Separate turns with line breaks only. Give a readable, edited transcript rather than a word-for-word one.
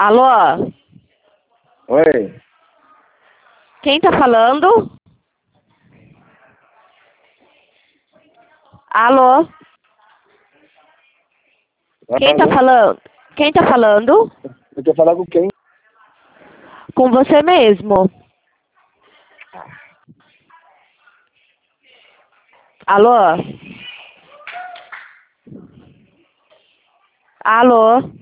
Alô?
Oi,
Quem tá falando? Alô? Quem tá
alô?
falando? Quem tá falando?
Eu quero falar com quem?
Com você mesmo. Alô? Alô?